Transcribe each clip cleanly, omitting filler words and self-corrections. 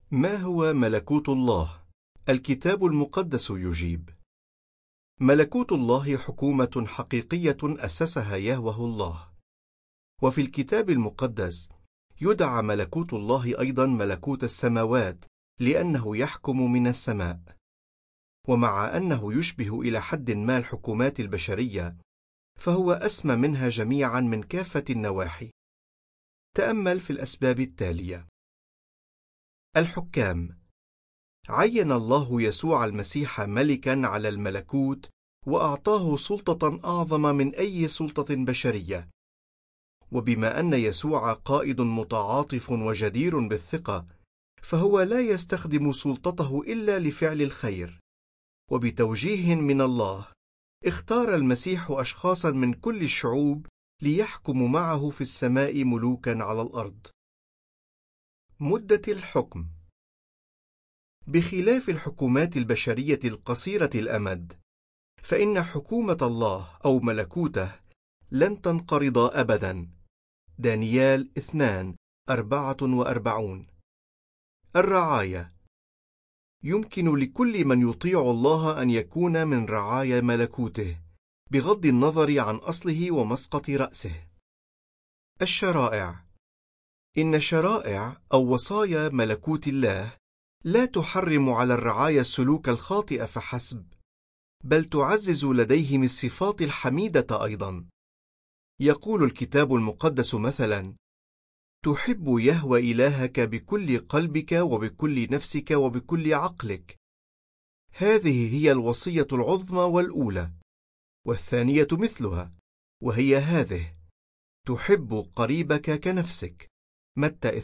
ما هو ملكوت الله؟ الكتاب المقدس يجيب: ملكوت الله حكومة حقيقية أسسها يهوه الله. وفي الكتاب المقدس يدعى ملكوت الله أيضا ملكوت السماوات، لأنه يحكم من السماء. ومع أنه يشبه إلى حد ما الحكومات البشرية، فهو أسمى منها جميعا من كافة النواحي. تأمل في الأسباب التالية. الحكام: عين الله يسوع المسيح ملكا على الملكوت، وأعطاه سلطة أعظم من أي سلطة بشرية. وبما أن يسوع قائد متعاطف وجدير بالثقة، فهو لا يستخدم سلطته إلا لفعل الخير. وبتوجيه من الله، اختار المسيح أشخاصا من كل الشعوب ليحكموا معه في السماء ملوكا على الأرض. مدة الحكم: بخلاف الحكومات البشرية القصيرة الأمد، فإن حكومة الله أو ملكوته لن تنقرض أبدا. دانيال 2:44. الرعاية: يمكن لكل من يطيع الله أن يكون من رعايا ملكوته، بغض النظر عن أصله ومسقط رأسه. الشرائع: إن شرائع أو وصايا ملكوت الله لا تحرم على الرعايا السلوك الخاطئ فحسب، بل تعزز لديهم الصفات الحميدة أيضا. يقول الكتاب المقدس مثلا: تحب يهوه إلهك بكل قلبك وبكل نفسك وبكل عقلك. هذه هي الوصية العظمى والأولى، والثانية مثلها، وهي هذه: تحب قريبك كنفسك. متى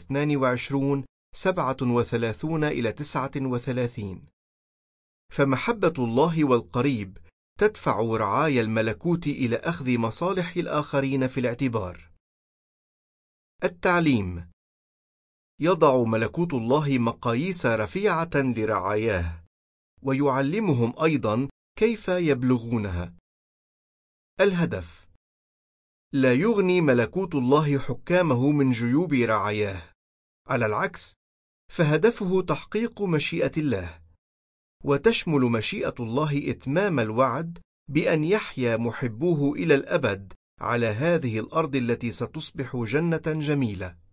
22:37-39. فمحبة الله والقريب تدفع رعايا الملكوت إلى أخذ مصالح الآخرين في الاعتبار. التعليم: يضع ملكوت الله مقاييس رفيعة لرعاياه، ويعلمهم أيضا كيف يبلغونها. الهدف: لا يغني ملكوت الله حكامه من جيوب رعاياه، على العكس، فهدفه تحقيق مشيئة الله، وتشمل مشيئة الله إتمام الوعد بأن يحيا محبوه إلى الأبد على هذه الأرض التي ستصبح جنة جميلة.